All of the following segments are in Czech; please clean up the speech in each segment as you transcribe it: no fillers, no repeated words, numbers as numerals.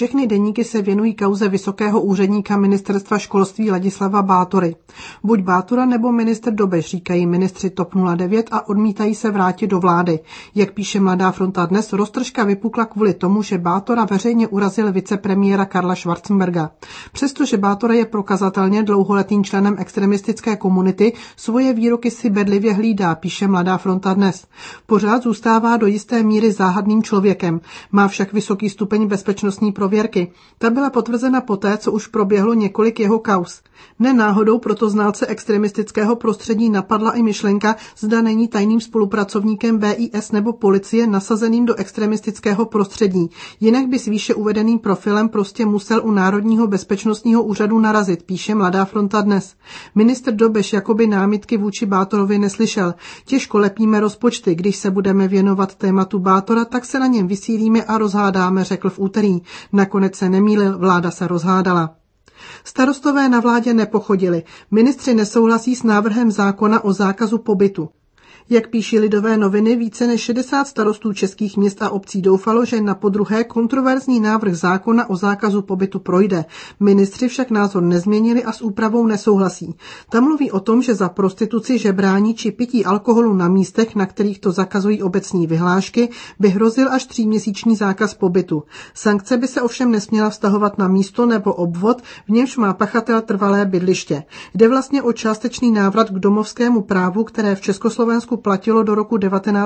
Všechny deníky se věnují kauze vysokého úředníka ministerstva školství Ladislava Bátory. Buď Bátora nebo ministr Dobeš, říkají ministři TOP 09 a odmítají se vrátit do vlády. Jak píše Mladá fronta dnes, roztržka vypukla kvůli tomu, že Bátora veřejně urazil vicepremiéra Karla Schwarzenberga. Přestože Bátora je prokazatelně dlouholetým členem extremistické komunity, svoje výroky si bedlivě hlídá, píše Mladá fronta dnes. Pořád zůstává do jisté míry záhadným člověkem. Má však vysoký stupeň bezpečnostní prověrky. Ta byla potvrzena poté, co už proběhlo několik jeho kauz. Nenáhodou proto znalce extremistického prostředí napadla i myšlenka, zda není tajným spolupracovníkem BIS nebo policie nasazeným do extremistického prostředí. Jinak by s výše uvedeným profilem prostě musel u Národního bezpečnostního úřadu narazit, píše Mladá fronta dnes. Ministr Dobeš jakoby námitky vůči Bátorovi neslyšel. Těžko lepíme rozpočty, když se budeme věnovat tématu Bátora, tak se na něm vysílíme a rozhádáme, řekl v úterý. Nakonec se nemýlil, vláda se rozhádala. Starostové na vládě nepochodili. Ministři nesouhlasí s návrhem zákona o zákazu pobytu. Jak píší Lidové noviny, více než 60 starostů českých měst a obcí doufalo, že na podruhé kontroverzní návrh zákona o zákazu pobytu projde. Ministři však názor nezměnili a s úpravou nesouhlasí. Tam mluví o tom, že za prostituci, žebrání či pití alkoholu na místech, na kterých to zakazují obecní vyhlášky, by hrozil až 3měsíční zákaz pobytu. Sankce by se ovšem nesměla vztahovat na místo nebo obvod, v němž má pachatel trvalé bydliště. Jde vlastně o částečný návrat k domovskému právu, které v Československu platilo do roku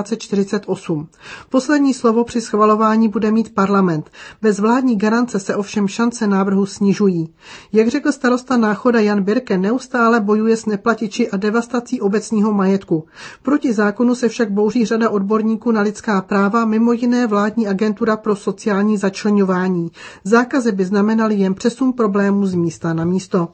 1948. Poslední slovo při schvalování bude mít parlament. Bez vládní garance se ovšem šance návrhu snižují. Jak řekl starosta Náchoda Jan Birke, neustále bojuje s neplatiči a devastací obecního majetku. Proti zákonu se však bouří řada odborníků na lidská práva, mimo jiné vládní agentura pro sociální začleňování. Zákazy by znamenaly jen přesun problémů z místa na místo.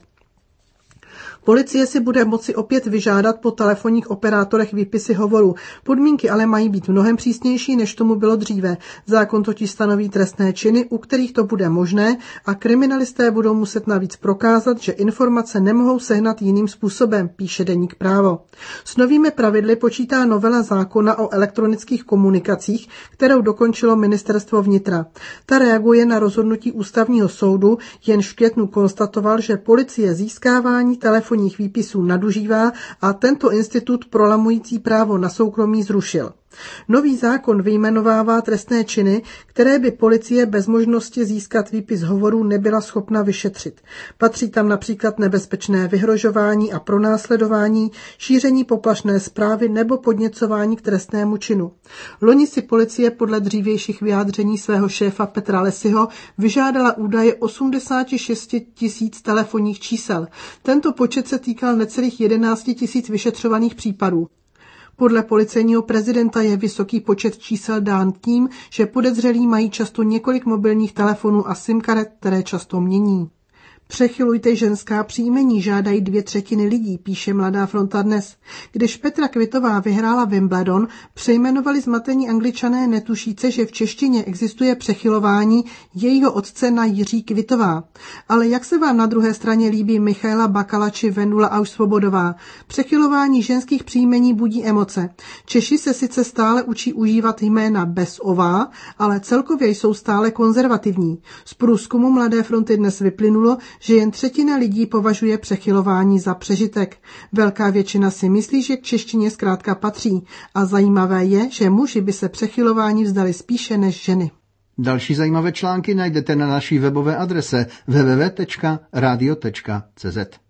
Policie si bude moci opět vyžádat po telefonních operátorech výpisy hovorů. Podmínky ale mají být mnohem přísnější, než tomu bylo dříve. Zákon totiž stanoví trestné činy, u kterých to bude možné, a kriminalisté budou muset navíc prokázat, že informace nemohou sehnat jiným způsobem, píše deník Právo. S novými pravidly počítá novela zákona o elektronických komunikacích, kterou dokončilo ministerstvo vnitra. Ta reaguje na rozhodnutí ústavního soudu, jenž v květnu konstatoval, že policie získávání telefonních výpisů nadužívá a tento institut prolamující právo na soukromí zrušil. Nový zákon vyjmenovává trestné činy, které by policie bez možnosti získat výpis hovorů nebyla schopna vyšetřit. Patří tam například nebezpečné vyhrožování a pronásledování, šíření poplašné zprávy nebo podněcování k trestnému činu. Loni si policie podle dřívějších vyjádření svého šéfa Petra Lesyho vyžádala údaje 86 000 telefonních čísel. Tento počet se týkal necelých 11 000 vyšetřovaných případů. Podle policejního prezidenta je vysoký počet čísel dán tím, že podezřelí mají často několik mobilních telefonů a SIM-karet, které často mění. Přechylujte ženská příjmení, žádají 2/3 lidí, píše Mladá fronta dnes. Když Petra Kvitová vyhrála Wimbledon, přejmenovali zmatení Angličané netušíce, že v češtině existuje přechylování jejího otce na Jiří Kvitová. Ale jak se vám na druhé straně líbí Michaela Bakala či Vendula Auš-Svobodová? Přechylování ženských příjmení budí emoce. Češi se sice stále učí užívat jména bez ová, ale celkově jsou stále konzervativní. Z průzkumu Mladé fronty dnes vyplynulo, že jen 1/3 lidí považuje přechylování za přežitek. Velká většina si myslí, že k češtině zkrátka patří. A zajímavé je, že muži by se přechylování vzdali spíše než ženy. Další zajímavé články najdete na naší webové adrese www.radio.cz.